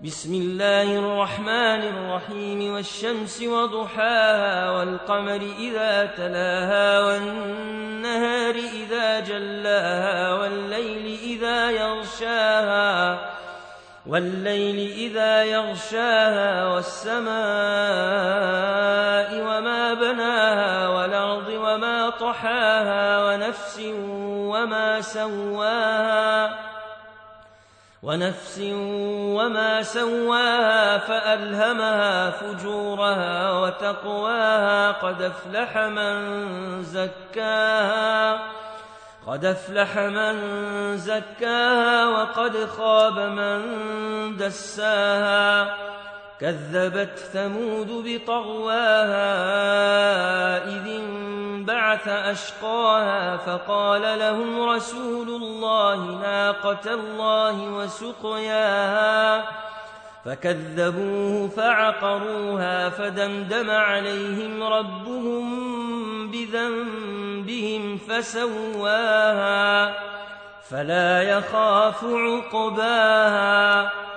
بسم الله الرحمن الرحيم والشمس وضحاها والقمر إذا تلاها والنهار إذا جلاها والليل إذا يغشاها والسماء وما بناها والأرض وما طحاها ونفس وما سواها فألهمها فجورها وتقواها قد أفلح من زكاها وقد خاب من دساها كذبت ثمود بطغواها إذ انبعث أشقاها فقال لهم رسول الله ناقة الله وسقياها فكذبوه فعقروها فدمدم عليهم ربهم بذنبهم فسواها فلا يخاف عقباها